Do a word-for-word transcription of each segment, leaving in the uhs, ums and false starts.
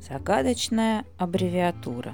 Загадочная аббревиатура.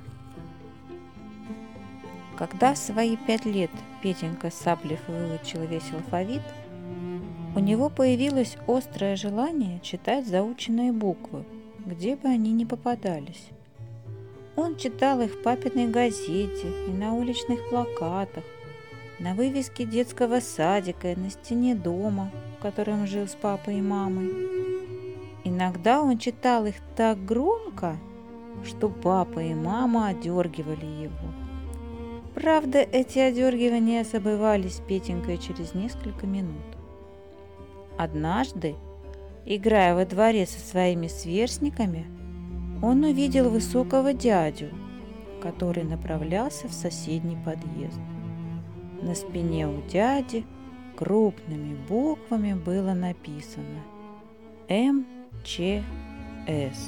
Когда в свои пять лет Петенька Саблев выучил весь алфавит, у него появилось острое желание читать заученные буквы, где бы они ни попадались. Он читал их в папиной газете и на уличных плакатах, на вывеске детского садика и на стене дома, в котором жил с папой и мамой. Иногда он читал их так громко, что папа и мама одергивали его. Правда, эти одергивания забывались Петенькой через несколько минут. Однажды, играя во дворе со своими сверстниками, он увидел высокого дядю, который направлялся в соседний подъезд. На спине у дяди крупными буквами было написано М Ч С.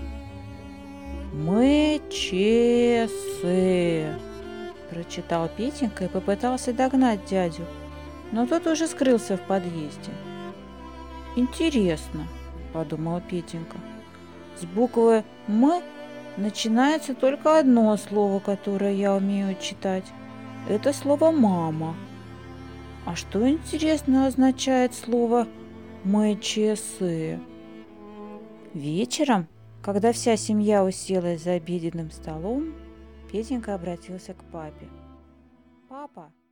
Мы честные, прочитал Петенька и попытался догнать дядю, но тот уже скрылся в подъезде. Интересно, подумал Петенька, с буквы М начинается только одно слово, которое я умею читать. Это слово «мама». А что, интересно, означает слово «мы честные»? Вечером, когда вся семья уселась за обеденным столом, Петенька обратился к папе. «Папа,